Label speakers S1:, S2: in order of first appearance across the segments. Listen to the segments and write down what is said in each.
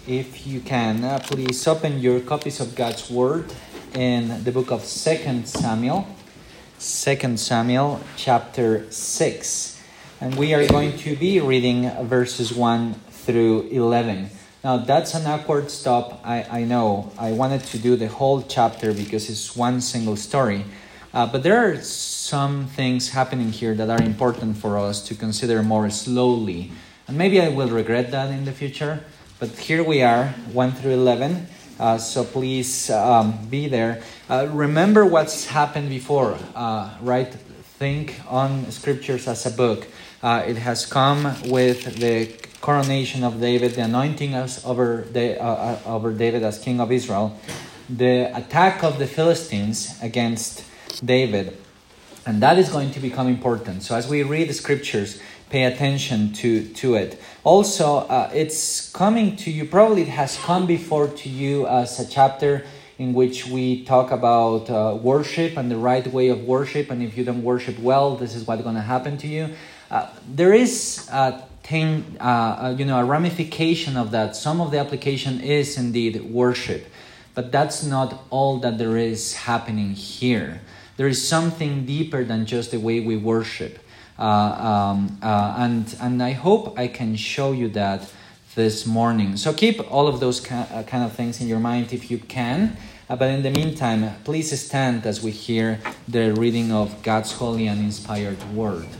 S1: If you can, please open your copies of God's Word in the book of 2 Samuel. 2 Samuel chapter 6. And we are going to be reading verses 1 through 11. Now, that's an awkward stop, I know. I wanted to do the whole chapter because it's one single story. But there are some things happening here that are important for us to consider more slowly. And maybe I will regret that in the future. But here we are, 1 through 11. So please be there. Remember what's happened before, right? Think on Scriptures as a book. It has come with the coronation of David, the anointing over David as king of Israel, the attack of the Philistines against David. And that is going to become important. So as we read the Scriptures, pay attention to it. Also, it's coming to you, probably it has come before to you as a chapter in which we talk about worship and the right way of worship. And if you don't worship well, this is what's going to happen to you. There is a ramification of that. Some of the application is indeed worship. But that's not all that there is happening here. There is something deeper than just the way we worship. And I hope I can show you that this morning. So keep all of those kind of things in your mind if you can. But in the meantime, please stand as we hear the reading of God's holy and inspired word.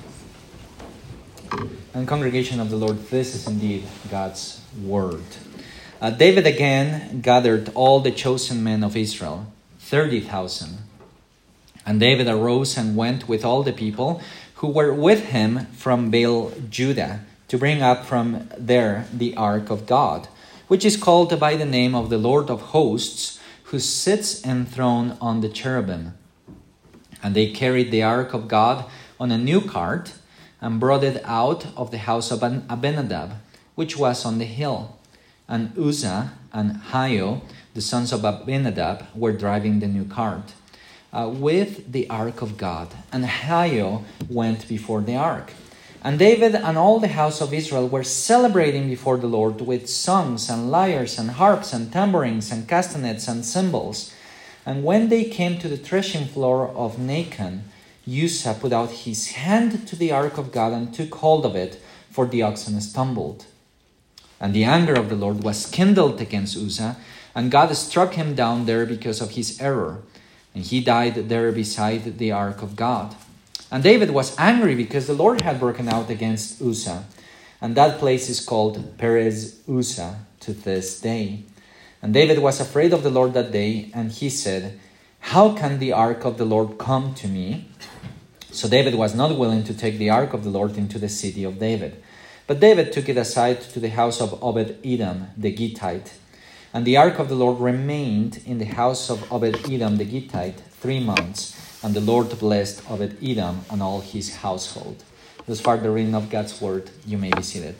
S1: And congregation of the Lord, this is indeed God's word. David again gathered all the chosen men of Israel, 30,000. And David arose and went with all the people who were with him from Baal, Judah, to bring up from there the ark of God, which is called by the name of the Lord of hosts, who sits enthroned on the cherubim. And they carried the ark of God on a new cart, and brought it out of the house of Abinadab, which was on the hill. And Uzzah and Ahio, the sons of Abinadab, were driving the new cart with the ark of God. And Ahio went before the ark. And David and all the house of Israel were celebrating before the Lord with songs and lyres and harps and tambourines and castanets and cymbals. And when they came to the threshing floor of Nacon, Uzzah put out his hand to the ark of God and took hold of it, for the oxen stumbled. And the anger of the Lord was kindled against Uzzah, and God struck him down there because of his error. And he died there beside the ark of God. And David was angry because the Lord had broken out against Uzzah. And that place is called Perez Uzzah to this day. And David was afraid of the Lord that day, and he said, "How can the ark of the Lord come to me?" So David was not willing to take the ark of the Lord into the city of David. But David took it aside to the house of Obed-Edom the Gittite. And the ark of the Lord remained in the house of Obed-Edom the Gittite 3 months. And the Lord blessed Obed-Edom and all his household. Thus far the reading of God's word. You may be seated.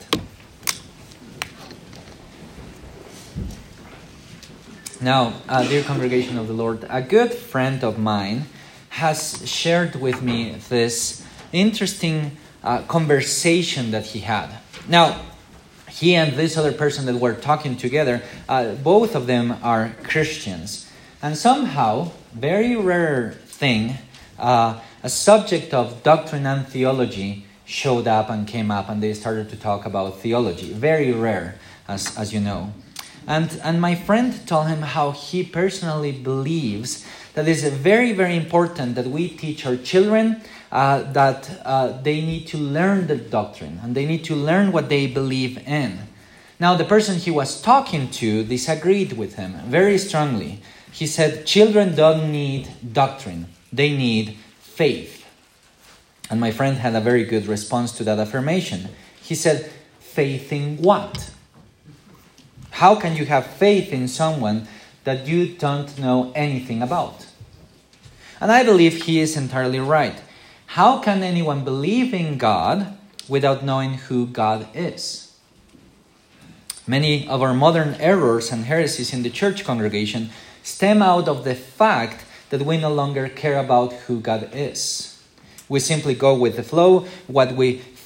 S1: Now, dear congregation of the Lord, a good friend of mine has shared with me this interesting conversation that he had. Now, he and this other person that were talking together, both of them are Christians. And somehow, very rare thing, a subject of doctrine and theology showed up and came up, and they started to talk about theology. Very rare, as you know. And my friend told him how he personally believes that it is very, very important that we teach our children that they need to learn the doctrine and they need to learn what they believe in. Now, the person he was talking to disagreed with him very strongly. He said, children don't need doctrine. They need faith. And my friend had a very good response to that affirmation. He said, faith in what? How can you have faith in someone that you don't know anything about? And I believe he is entirely right. How can anyone believe in God without knowing who God is? Many of our modern errors and heresies in the church congregation stem out of the fact that we no longer care about who God is. We simply go with the flow, what we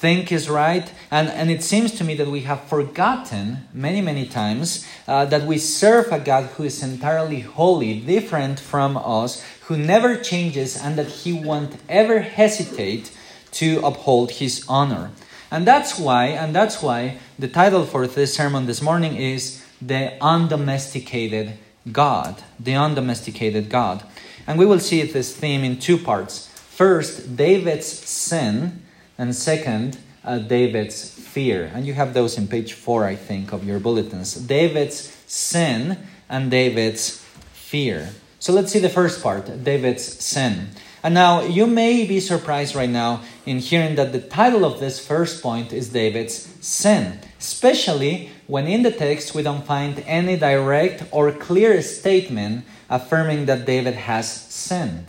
S1: think is right. And it seems to me that we have forgotten many, many times that we serve a God who is entirely holy, different from us, who never changes, and that he won't ever hesitate to uphold his honor. And that's why the title for this sermon this morning is The Undomesticated God. The Undomesticated God. And we will see this theme in two parts. First, David's sin, and second, David's fear. And you have those in page 4, I think, of your bulletins. David's sin and David's fear. So let's see the first part, David's sin. And now, you may be surprised right now in hearing that the title of this first point is David's sin, especially when in the text we don't find any direct or clear statement affirming that David has sinned.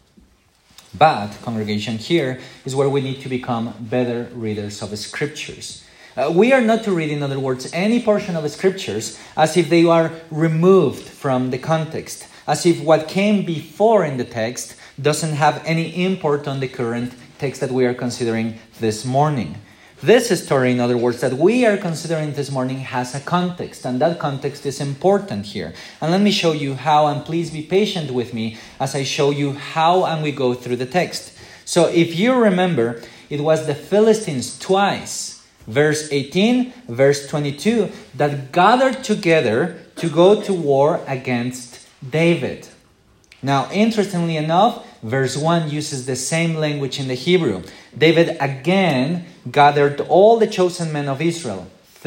S1: But, congregation, here is where we need to become better readers of Scriptures. We are not to read, in other words, any portion of Scriptures as if they are removed from the context, as if what came before in the text doesn't have any import on the current text that we are considering this morning. This story, in other words, that we are considering this morning has a context, and that context is important here. And let me show you how, and please be patient with me as I show you how and we go through the text. So if you remember, it was the Philistines twice, verse 18, verse 22, that gathered together to go to war against David. Now, interestingly enough, verse 1 uses the same language in the Hebrew. David again gathered all the chosen men of Israel,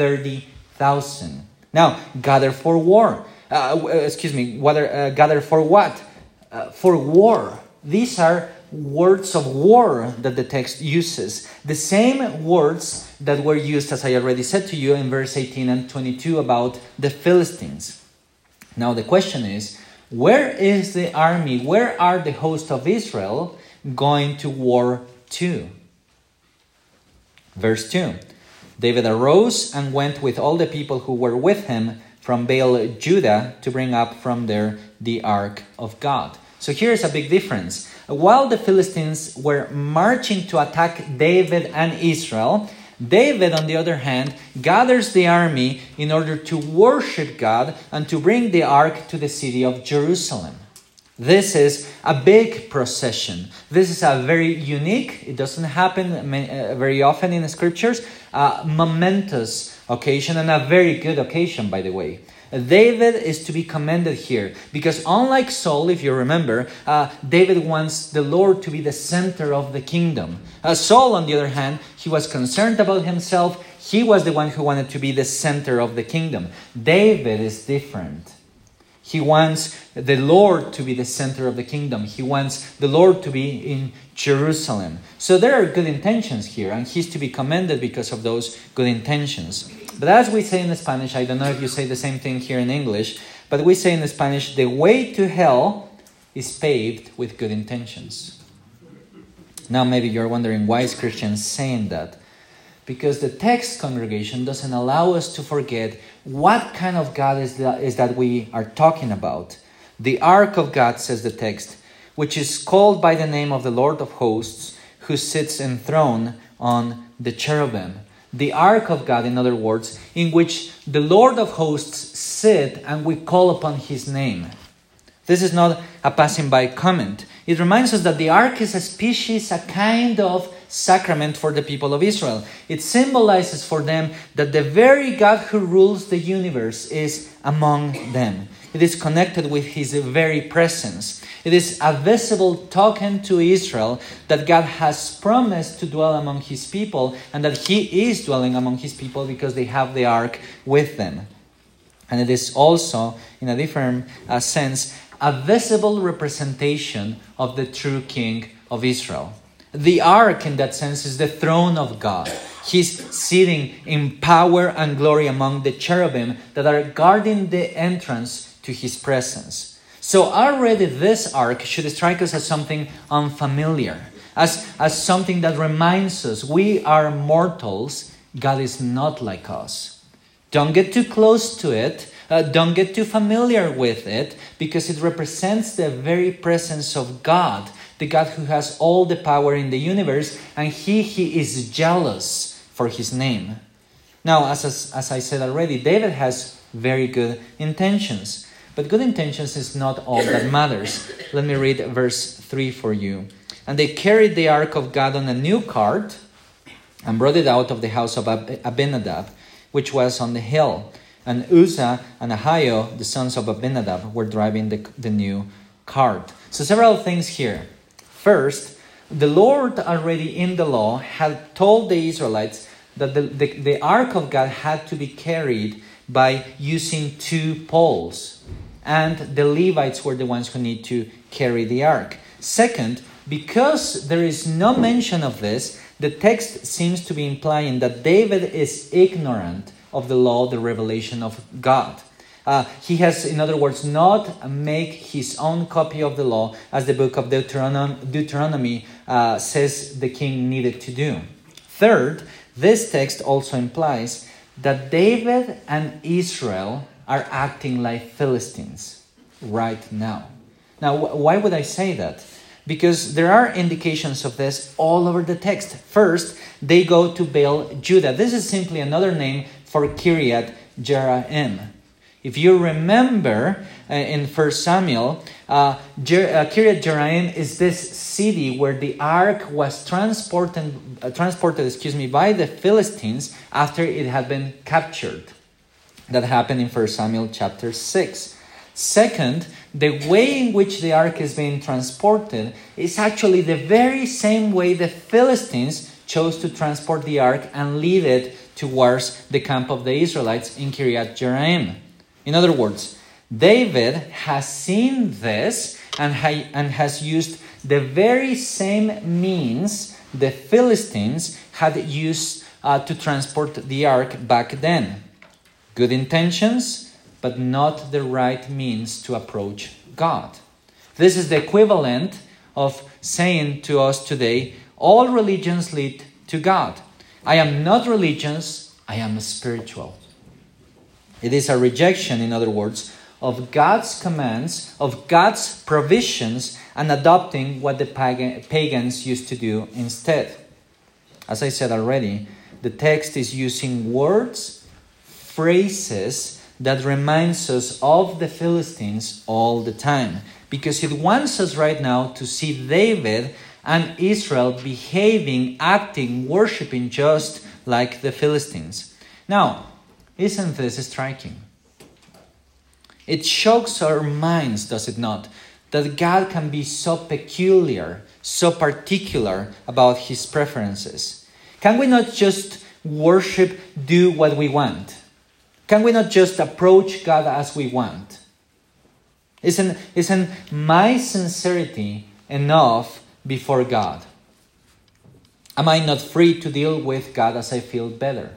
S1: 30,000. Now, gather for war. Gather for what? For war. These are words of war that the text uses. The same words that were used, as I already said to you, in verse 18 and 22 about the Philistines. Now, the question is, where is the army? Where are the host of Israel going to war to? Verse 2. David arose and went with all the people who were with him from Baal Judah to bring up from there the ark of God. So here's a big difference. While the Philistines were marching to attack David and Israel, David, on the other hand, gathers the army in order to worship God and to bring the ark to the city of Jerusalem. This is a big procession. This is a very unique, it doesn't happen very often in the Scriptures, momentous occasion, and a very good occasion, by the way. David is to be commended here because unlike Saul, if you remember, David wants the Lord to be the center of the kingdom. Saul, on the other hand, he was concerned about himself. He was the one who wanted to be the center of the kingdom. David is different. He wants the Lord to be the center of the kingdom. He wants the Lord to be in Jerusalem. So there are good intentions here, and he's to be commended because of those good intentions. But as we say in Spanish, I don't know if you say the same thing here in English, but we say in Spanish, the way to hell is paved with good intentions. Now maybe you're wondering, why is Christians saying that? Because the text, congregation, doesn't allow us to forget what kind of God is that we are talking about. The ark of God, says the text, which is called by the name of the Lord of hosts, who sits enthroned on the cherubim. The ark of God, in other words, in which the Lord of hosts sit and we call upon his name. This is not a passing by comment. It reminds us that the ark is a kind of sacrament for the people of Israel. It symbolizes for them that the very God who rules the universe is among them. It is connected with his very presence. It is a visible token to Israel that God has promised to dwell among his people and that he is dwelling among his people because they have the ark with them. And it is also, in a different sense, a visible representation of the true King of Israel. The ark, in that sense, is the throne of God. He's sitting in power and glory among the cherubim that are guarding the entrance to his presence. So already this ark should strike us as something unfamiliar, as something that reminds us we are mortals. God is not like us. Don't get too close to it. Don't get too familiar with it, because it represents the very presence of God, the God who has all the power in the universe, and he is jealous for his name. Now, as I said already, David has very good intentions, but good intentions is not all that matters. Let me read verse 3 for you. And they carried the ark of God on a new cart and brought it out of the house of Abinadab, which was on the hill. And Uzzah and Ahio, the sons of Abinadab, were driving the new cart. So several things here. First, the Lord already in the law had told the Israelites that the ark of God had to be carried by using 2 poles. And the Levites were the ones who need to carry the ark. Second, because there is no mention of this, the text seems to be implying that David is ignorant of the law, the revelation of God. He has, in other words, not make his own copy of the law, as the book of Deuteronomy says the king needed to do. Third, this text also implies that David and Israel are acting like Philistines right now. Now, why would I say that? Because there are indications of this all over the text. First, they go to Baal Judah. This is simply another name for Kiryat Jearim. If you remember in 1 Samuel, Kiryat Jearim is this city where the ark was transported by the Philistines after it had been captured. That happened in 1 Samuel chapter 6. Second, the way in which the ark is being transported is actually the very same way the Philistines chose to transport the ark and lead it towards the camp of the Israelites in Kiryat Jearim. In other words, David has seen this and has used the very same means the Philistines had used to transport the ark back then. Good intentions, but not the right means to approach God. This is the equivalent of saying to us today, all religions lead to God. I am not religious, I am spiritual. It is a rejection, in other words, of God's commands, of God's provisions, and adopting what the pagans used to do instead. As I said already, the text is using words, phrases that reminds us of the Philistines all the time, because it wants us right now to see David and Israel behaving, acting, worshiping just like the Philistines. Now, isn't this striking? It shocks our minds, does it not, that God can be so peculiar, so particular about his preferences. Can we not just worship, do what we want? Can we not just approach God as we want? Isn't my sincerity enough before God? Am I not free to deal with God as I feel better?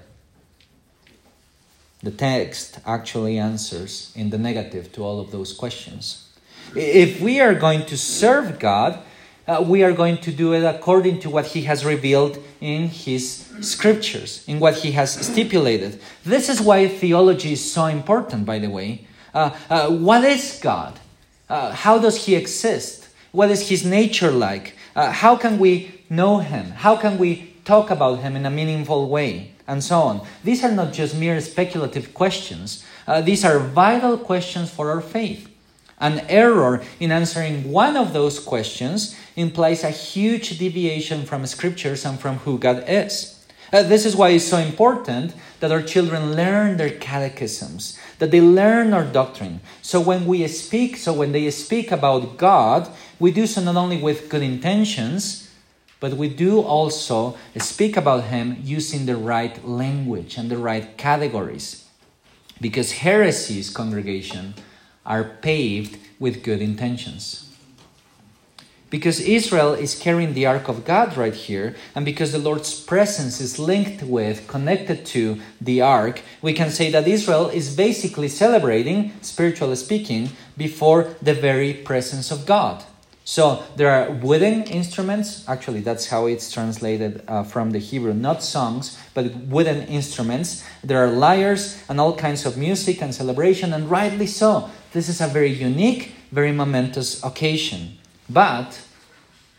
S1: The text actually answers in the negative to all of those questions. If we are going to serve God, we are going to do it according to what he has revealed in his scriptures, in what he has stipulated. This is why theology is so important, by the way. What is God? How does he exist? What is his nature like? How can we know him? How can we talk about him in a meaningful way? And so on. These are not just mere speculative questions. These are vital questions for our faith. An error in answering one of those questions implies a huge deviation from scriptures and from who God is. This is why it's so important that our children learn their catechisms, that they learn our doctrine. So when they speak about God, we do so not only with good intentions, but we do also speak about him using the right language and the right categories. Because heresies, congregation, are paved with good intentions. Because Israel is carrying the ark of God right here, and because the Lord's presence is connected to the ark, we can say that Israel is basically celebrating, spiritually speaking, before the very presence of God. So there are wooden instruments. Actually, that's how it's translated from the Hebrew. Not songs, but wooden instruments. There are lyres and all kinds of music and celebration, and rightly so. This is a very unique, very momentous occasion. But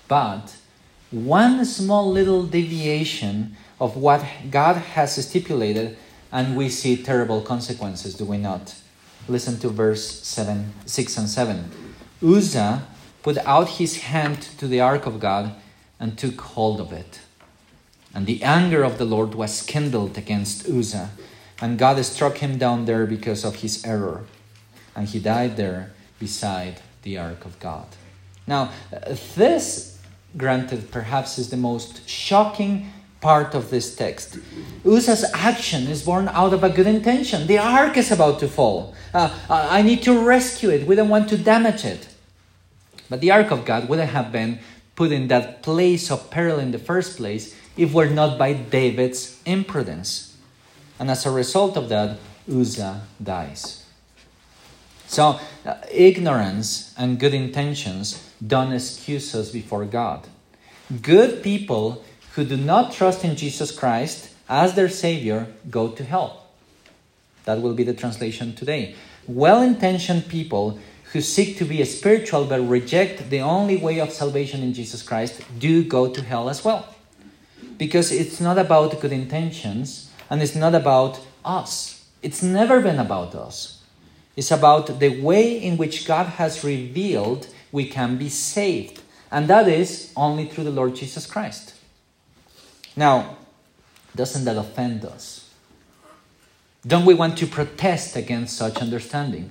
S1: But one small little deviation of what God has stipulated, and we see terrible consequences, do we not? Listen to verse 6 and 7. Uzzah put out his hand to the ark of God and took hold of it. And the anger of the Lord was kindled against Uzzah, and God struck him down there because of his error. And he died there beside the ark of God. Now, this, granted, perhaps is the most shocking part of this text. Uzzah's action is born out of a good intention. The ark is about to fall. I need to rescue it. We don't want to damage it. But the ark of God wouldn't have been put in that place of peril in the first place if were not by David's imprudence. And as a result of that, Uzzah dies. So, ignorance and good intentions don't excuse us before God. Good people who do not trust in Jesus Christ as their Savior go to hell. That will be the translation today. Well-intentioned people who seek to be spiritual but reject the only way of salvation in Jesus Christ do go to hell as well. Because it's not about good intentions and it's not about us. It's never been about us. It's about the way in which God has revealed we can be saved. And that is only through the Lord Jesus Christ. Now, doesn't that offend us? Don't we want to protest against such understanding?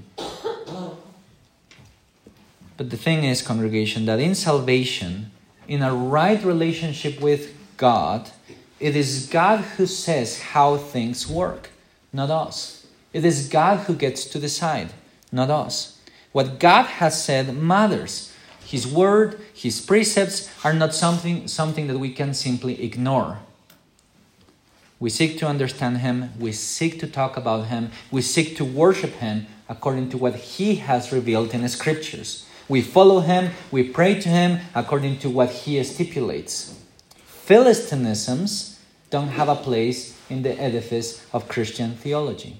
S1: But the thing is, congregation, that in salvation, in a right relationship with God, it is God who says how things work, not us. It is God who gets to decide, not us. What God has said matters. His word, His precepts are not something that we can simply ignore. We seek to understand Him. We seek to talk about Him. We seek to worship Him according to what He has revealed in the Scriptures. We follow Him. We pray to Him according to what He stipulates. Philistinisms don't have a place in the edifice of Christian theology.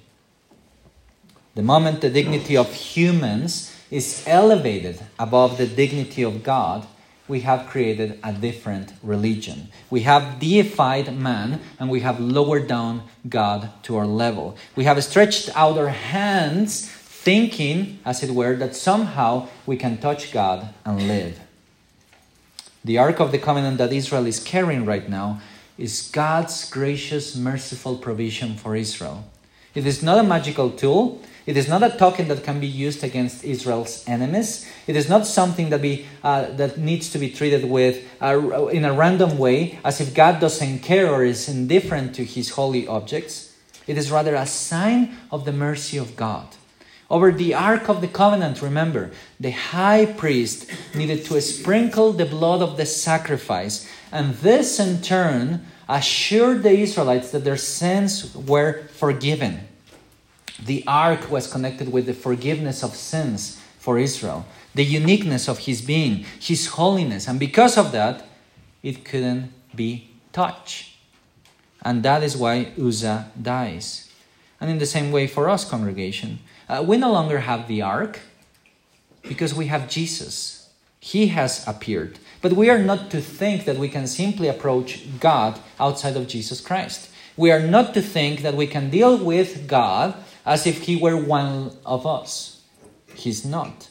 S1: The moment the dignity of humans is elevated above the dignity of God, we have created a different religion. We have deified man and we have lowered down God to our level. We have stretched out our hands thinking, as it were, that somehow we can touch God and live. The Ark of the Covenant that Israel is carrying right now is God's gracious, merciful provision for Israel. It is not a magical tool. It is not a token that can be used against Israel's enemies. It is not something that needs to be treated with in a random way, as if God doesn't care or is indifferent to His holy objects. It is rather a sign of the mercy of God. Over the Ark of the Covenant, remember, the high priest needed to sprinkle the blood of the sacrifice, and this in turn assured the Israelites that their sins were forgiven. The ark was connected with the forgiveness of sins for Israel, the uniqueness of His being, His holiness, and because of that, it couldn't be touched. And that is why Uzzah dies. And in the same way for us, congregation, we no longer have the ark because we have Jesus. He has appeared. But we are not to think that we can simply approach God outside of Jesus Christ. We are not to think that we can deal with God as if He were one of us. He's not.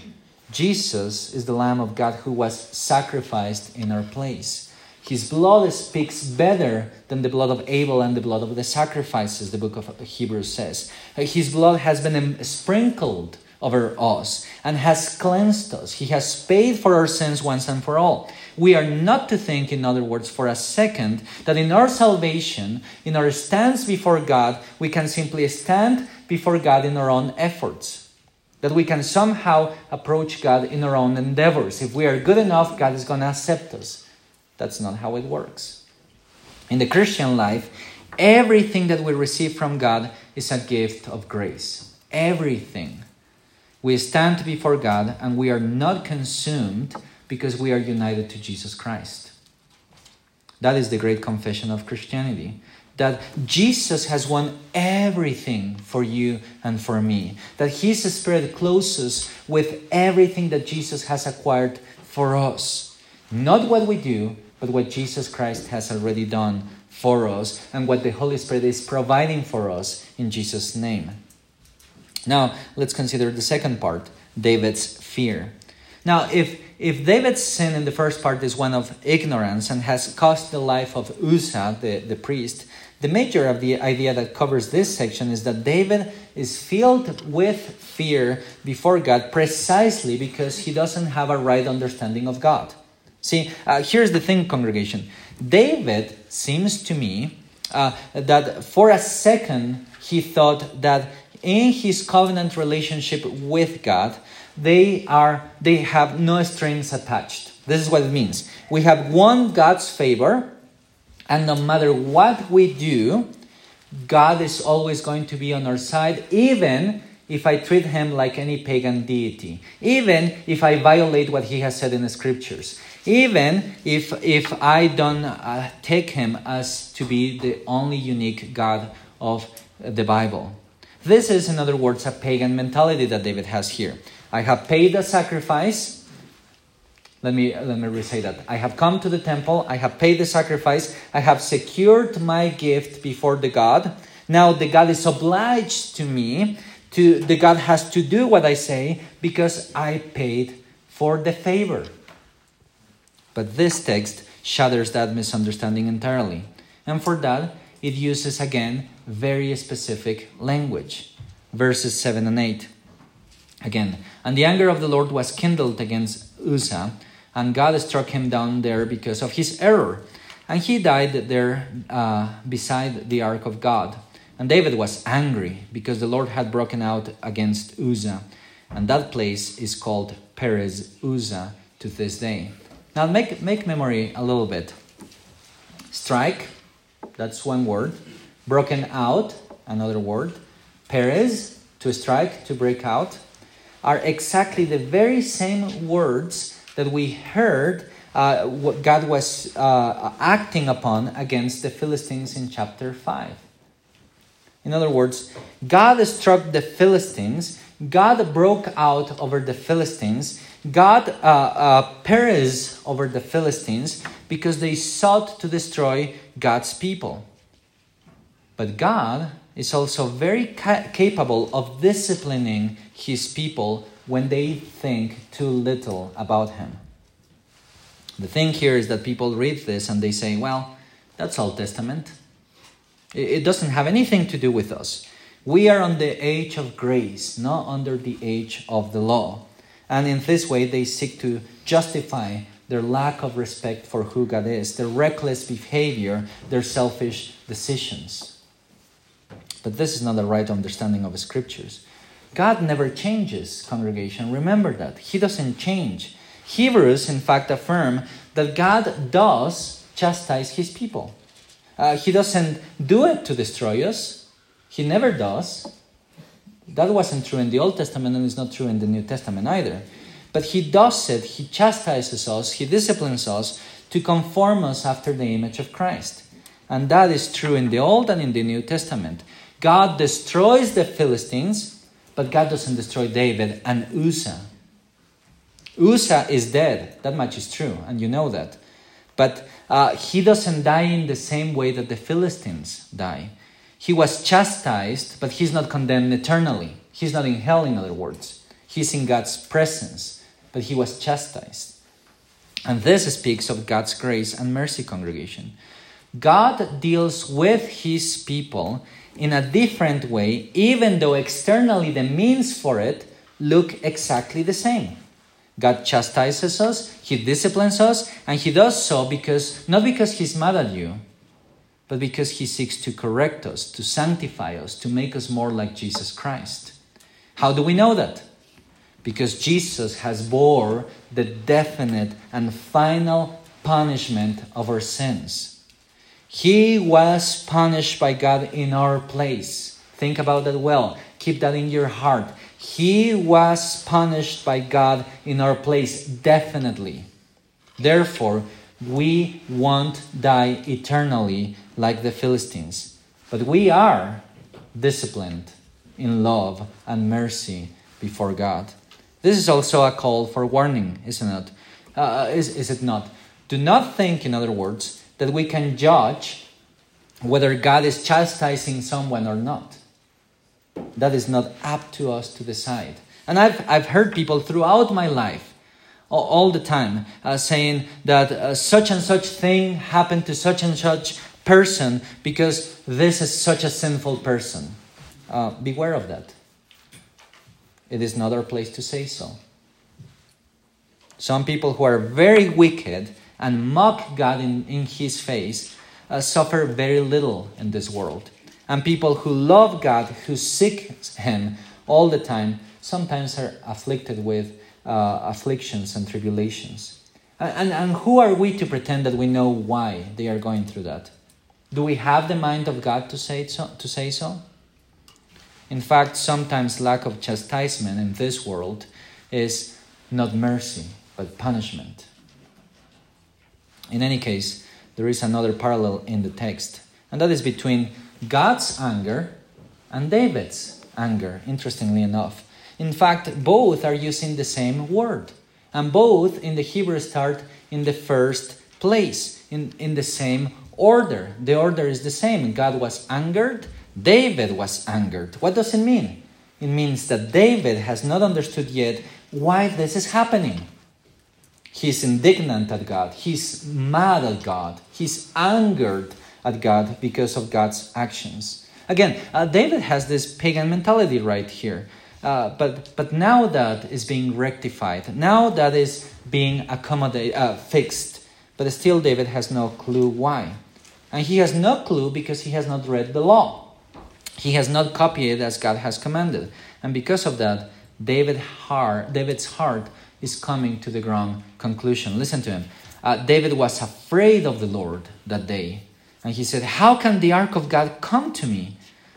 S1: Jesus is the Lamb of God who was sacrificed in our place. His blood speaks better than the blood of Abel and the blood of the sacrifices, the book of Hebrews says. His blood has been sprinkled over us and has cleansed us. He has paid for our sins once and for all. We are not to think, in other words, for a second, that in our salvation, in our stance before God, we can simply stand before God in our own efforts. That we can somehow approach God in our own endeavors. If we are good enough, God is going to accept us. That's not how it works. In the Christian life, everything that we receive from God is a gift of grace. Everything. We stand before God and we are not consumed because we are united to Jesus Christ. That is the great confession of Christianity. That Jesus has won everything for you and for me. That His Spirit clothes us with everything that Jesus has acquired for us. Not what we do, but what Jesus Christ has already done for us and what the Holy Spirit is providing for us in Jesus' name. Now, let's consider the second part, David's fear. Now, if David's sin in the first part is one of ignorance and has cost the life of Uzzah, the priest, the major of the idea that covers this section is that David is filled with fear before God precisely because he doesn't have a right understanding of God. See, here's the thing, congregation. David seems to me that for a second he thought that in his covenant relationship with God, they have no strings attached. This is what it means. We have won God's favor, and no matter what we do, God is always going to be on our side, even if I treat him like any pagan deity, even if I violate what he has said in the scriptures, even if I don't take him as to be the only unique God of the Bible. This is, in other words, a pagan mentality that David has here. I have paid a sacrifice. Let me re-say that. I have come to the temple. I have paid the sacrifice. I have secured my gift before the God. Now the God is obliged to me. The God has to do what I say because I paid for the favor. But this text shatters that misunderstanding entirely. And for that, it uses again very specific language. Verses 7 and 8. Again, and the anger of the Lord was kindled against Uzzah, and God struck him down there because of his error. And he died there beside the ark of God. And David was angry because the Lord had broken out against Uzzah. And that place is called Perez Uzzah to this day. Now make memory a little bit. Strike, that's one word. Broken out, another word. Perez, to strike, to break out, are exactly the very same words that we heard what God was acting upon against the Philistines in chapter 5. In other words, God struck the Philistines, God broke out over the Philistines, God Perez over the Philistines because they sought to destroy God's people. But God is also very capable of disciplining his people when they think too little about him. The thing here is that people read this and they say, well, that's Old Testament. It doesn't have anything to do with us. We are on the age of grace, not under the age of the law. And in this way, they seek to justify their lack of respect for who God is, their reckless behavior, their selfish decisions. But this is not the right understanding of the scriptures. God never changes, congregation. Remember that. He doesn't change. Hebrews, in fact, affirm that God does chastise his people. He doesn't do it to destroy us. He never does. That wasn't true in the Old Testament and it's not true in the New Testament either. But he does it. He chastises us. He disciplines us to conform us after the image of Christ. And that is true in the Old and in the New Testament. God destroys the Philistines, but God doesn't destroy David and Uzzah. Uzzah is dead. That much is true, and you know that. But he doesn't die in the same way that the Philistines die. He was chastised, but he's not condemned eternally. He's not in hell, in other words. He's in God's presence, but he was chastised. And this speaks of God's grace and mercy, congregation. God deals with his people in a different way, even though externally the means for it look exactly the same. God chastises us, he disciplines us, and he does so not because he's mad at you, but because he seeks to correct us, to sanctify us, to make us more like Jesus Christ. How do we know that? Because Jesus has bore the definite and final punishment of our sins. He was punished by God in our place. Think about that well. Keep that in your heart. He was punished by God in our place, definitely. Therefore, we won't die eternally like the Philistines. But we are disciplined in love and mercy before God. This is also a call for warning, isn't it? Is it not? Do not think, in other words, that we can judge whether God is chastising someone or not. That is not up to us to decide. And I've heard people throughout my life, all the time, saying that such and such thing happened to such and such person because this is such a sinful person. Beware of that. It is not our place to say so. Some people who are very wicked and mock God in his face suffer very little in this world. And people who love God, who seek him all the time, sometimes are afflicted with afflictions and tribulations. And who are we to pretend that we know why they are going through that? Do we have the mind of God to say so? In fact, sometimes lack of chastisement in this world is not mercy, but punishment. In any case, there is another parallel in the text, and that is between God's anger and David's anger, interestingly enough. In fact, both are using the same word, and both in the Hebrew start in the first place, in the same order. The order is the same. God was angered, David was angered. What does it mean? It means that David has not understood yet why this is happening. He's indignant at God. He's mad at God. He's angered at God because of God's actions. Again, David has this pagan mentality right here. But now that is being rectified. Now that is being fixed. But still David has no clue why. And he has no clue because he has not read the law. He has not copied it as God has commanded. And because of that, David's heart is coming to the wrong conclusion. Listen to him. David was afraid of the Lord that day. And he said, how can the ark of God come to me?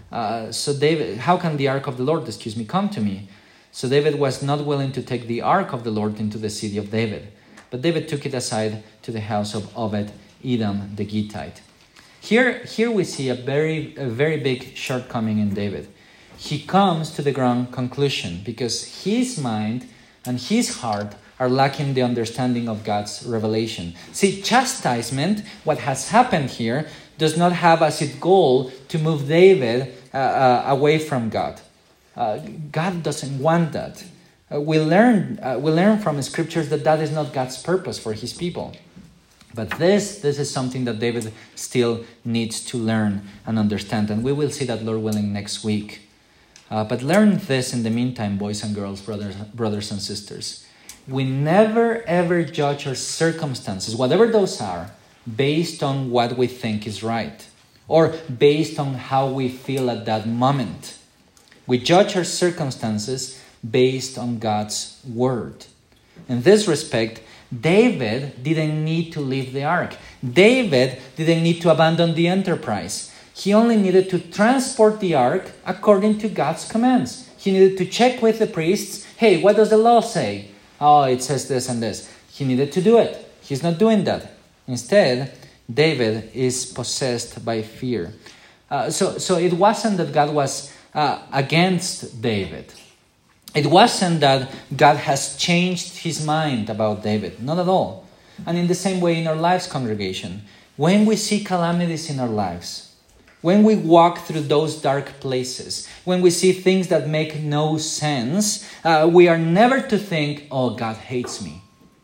S1: How can the ark of the Lord, come to me? So David was not willing to take the ark of the Lord into the city of David. But David took it aside to the house of Obed-Edom the Gittite. Here we see a very big shortcoming in David. He comes to the wrong conclusion because his mind and his heart are lacking the understanding of God's revelation. See, chastisement, what has happened here, does not have as its goal to move David away from God. God doesn't want that. We learn from the scriptures that is not God's purpose for his people. But this is something that David still needs to learn and understand. And we will see that, Lord willing, next week. But learn this in the meantime, boys and girls, brothers and sisters. We never ever judge our circumstances, whatever those are, based on what we think is right or based on how we feel at that moment. We judge our circumstances based on God's word. In this respect, David didn't need to leave the ark. David didn't need to abandon the enterprise. He only needed to transport the ark according to God's commands. He needed to check with the priests, hey, what does the law say? Oh, it says this and this. He needed to do it. He's not doing that. Instead, David is possessed by fear. So it wasn't that God was against David. It wasn't that God has changed his mind about David. Not at all. And in the same way in our lives, congregation, when we see calamities in our lives, when we walk through those dark places, when we see things that make no sense, we are never to think, oh, God hates me.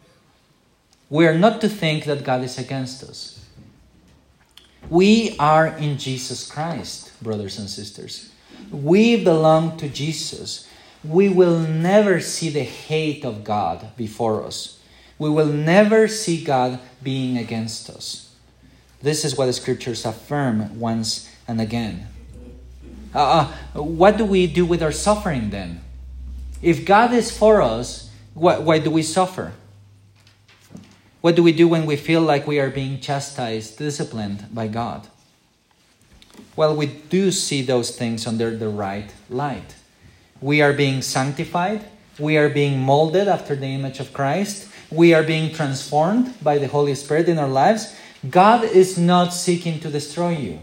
S1: We are not to think that God is against us. We are in Jesus Christ, brothers and sisters. We belong to Jesus. We will never see the hate of God before us. We will never see God being against us. This is what the scriptures affirm once and again. What do we do with our suffering then? If God is for us, why do we suffer? What do we do when we feel like we are being chastised, disciplined by God? Well, we do see those things under the right light. We are being sanctified. We are being molded after the image of Christ. We are being transformed by the Holy Spirit in our lives. God is not seeking to destroy you.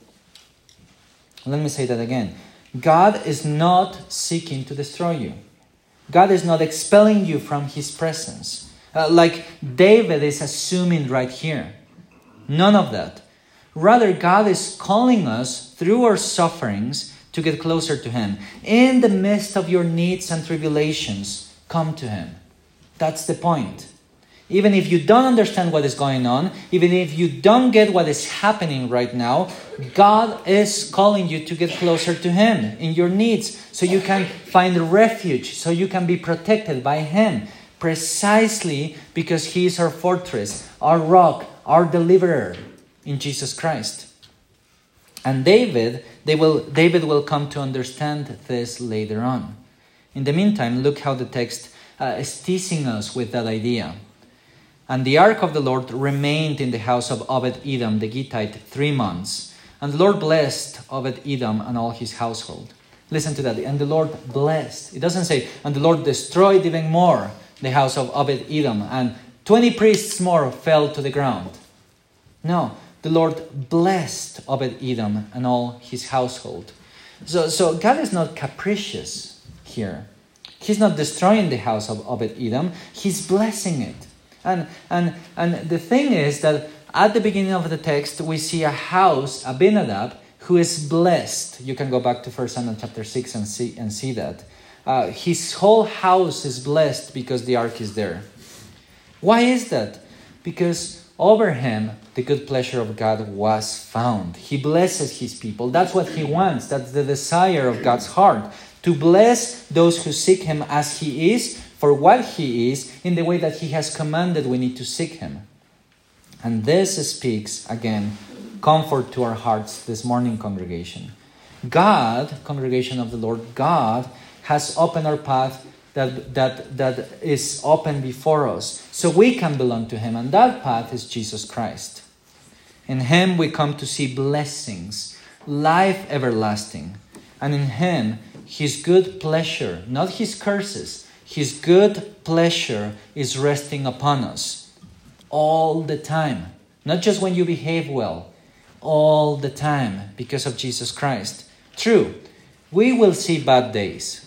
S1: Let me say that again. God is not seeking to destroy you. God is not expelling you from his presence. like David is assuming right here. None of that. Rather, God is calling us through our sufferings to get closer to Him. In the midst of your needs and tribulations, come to Him. That's the point. Even if you don't understand what is going on, even if you don't get what is happening right now, God is calling you to get closer to Him in your needs so you can find refuge, so you can be protected by Him, precisely because He is our fortress, our rock, our deliverer in Jesus Christ. And David will come to understand this later on. In the meantime, look how the text is teasing us with that idea. And the ark of the Lord remained in the house of Obed-Edom the Gittite 3 months. And the Lord blessed Obed-Edom and all his household. Listen to that. And the Lord blessed. It doesn't say, and the Lord destroyed even more the house of Obed-Edom, and 20 priests more fell to the ground. No, the Lord blessed Obed-Edom and all his household. So God is not capricious here. He's not destroying the house of Obed-Edom. He's blessing it. And the thing is that at the beginning of the text, we see a house, Abinadab, who is blessed. You can go back to 1 Samuel chapter 6 and see that. His whole house is blessed because the ark is there. Why is that? Because over him, the good pleasure of God was found. He blesses his people. That's what he wants. That's the desire of God's heart. To bless those who seek him as he is, for what he is, in the way that he has commanded we need to seek him. And this speaks, again, comfort to our hearts this morning, congregation. God, congregation of the Lord, God has opened our path that is open before us, so we can belong to him. And that path is Jesus Christ. In him we come to see blessings, life everlasting. And in him, his good pleasure, not his curses, his good pleasure is resting upon us all the time. Not just when you behave well, all the time because of Jesus Christ. True, we will see bad days.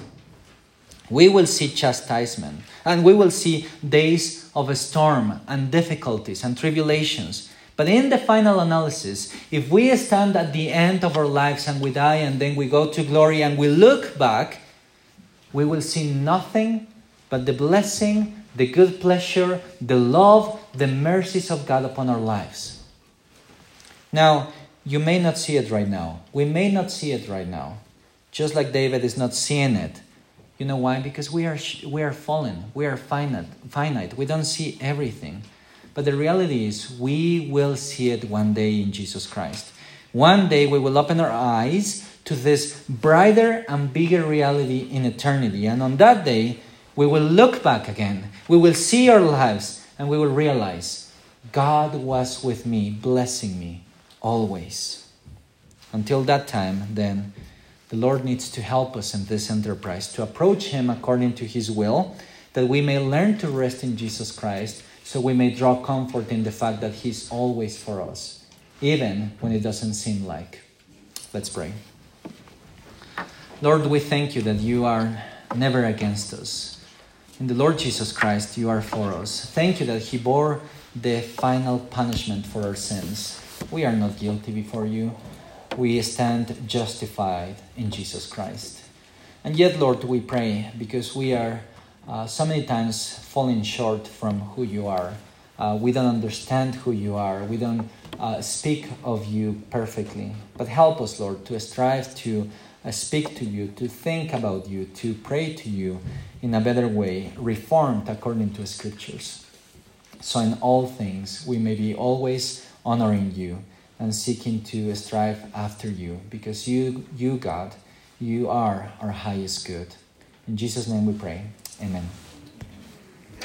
S1: We will see chastisement. And we will see days of a storm and difficulties and tribulations. But in the final analysis, if we stand at the end of our lives and we die and then we go to glory and we look back, we will see nothing but the blessing, the good pleasure, the love, the mercies of God upon our lives. Now, you may not see it right now. We may not see it right now. Just like David is not seeing it. You know why? Because we are fallen. We are finite. We don't see everything. But the reality is we will see it one day in Jesus Christ. One day we will open our eyes to this brighter and bigger reality in eternity. And on that day, we will look back again. We will see our lives and we will realize God was with me, blessing me always. Until that time, then, the Lord needs to help us in this enterprise, to approach him according to his will, that we may learn to rest in Jesus Christ, so we may draw comfort in the fact that he's always for us, even when it doesn't seem like. Let's pray. Lord, we thank you that you are never against us. In the Lord Jesus Christ, you are for us. Thank you that he bore the final punishment for our sins. We are not guilty before you. We stand justified in Jesus Christ. And yet, Lord, we pray because we are so many times falling short from who you are. We don't understand who you are. We don't speak of you perfectly. But help us, Lord, to strive to speak to you, to think about you, to pray to you in a better way, reformed according to Scriptures. So in all things, we may be always honoring you and seeking to strive after you, because you, God, you are our highest good. In Jesus' name we pray. Amen.